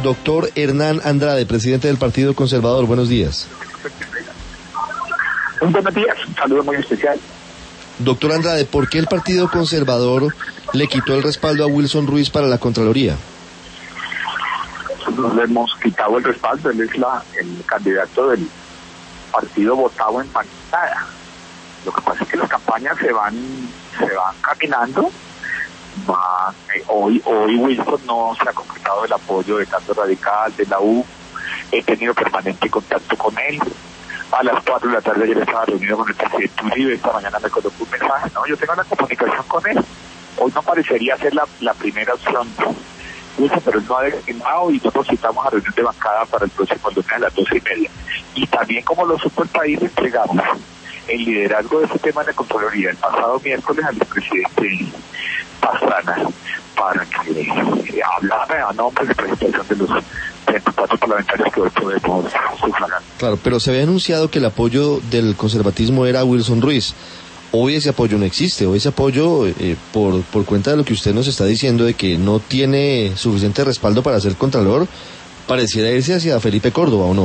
Doctor Hernán Andrade, presidente del Partido Conservador, buenos días. Buenos días, un saludo muy especial. Doctor Andrade, ¿por qué el Partido Conservador le quitó el respaldo a Wilson Ruiz para la Contraloría? Nosotros le hemos quitado el respaldo, él es el candidato del partido votado en bancada. Lo que pasa es que las campañas se van caminando. Hoy Wilson no se ha concretado el apoyo de Cambio Radical, de la U. He tenido permanente contacto con él. A las 4 de la tarde ayer estaba reunido con el presidente Uribe, esta mañana me colocó un mensaje, ¿no? Yo tengo una comunicación con él. Hoy no parecería ser la primera opción, pero él no ha designado y nosotros citamos a reunión de bancada para el próximo lunes a las 12:30. Y también, como lo supo el país, entregamos el liderazgo de ese tema de la Contraloría el pasado miércoles al presidente Pastrana para que hablara a nombre de presentación de los 34 parlamentarios que hoy podemos sufragar. Claro, pero se había anunciado que el apoyo del conservatismo era Wilson Ruiz. Hoy ese apoyo no existe, hoy ese apoyo, por cuenta de lo que usted nos está diciendo, de que no tiene suficiente respaldo para ser contralor, pareciera irse hacia Felipe Córdoba, ¿o no?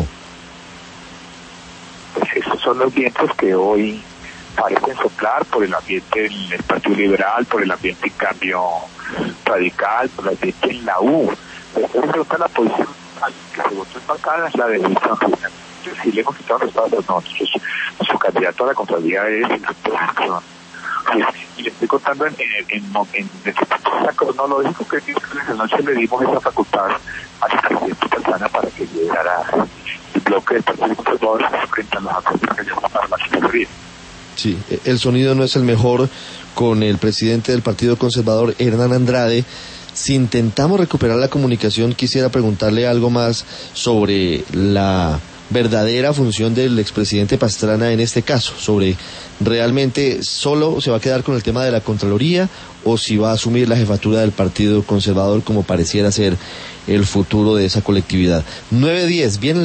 Pues esos son los vientos que hoy parecen soplar por el ambiente en el Partido Liberal, por el ambiente en Cambio Radical, por el ambiente en la U. Pero creo que la posición que se votó en bancada es la de Wilson Ruiz. Si le hemos quitado respaldo, nosotros, nuestro candidato a la Contraloría es el doctor Wilson. Y le estoy contando en desde el punto de vista cronológico que en la noche le dimos esa facultad al presidente Pastrana para que llegara el bloque de Partido Conservador frente a los acuerdos que llaman para la Contraloría. Sí, el sonido no es el mejor con el presidente del Partido Conservador, Hernán Andrade. Si intentamos recuperar la comunicación, quisiera preguntarle algo más sobre la verdadera función del expresidente Pastrana en este caso, sobre realmente solo se va a quedar con el tema de la Contraloría o si va a asumir la jefatura del Partido Conservador como pareciera ser el futuro de esa colectividad. 9:10, bien.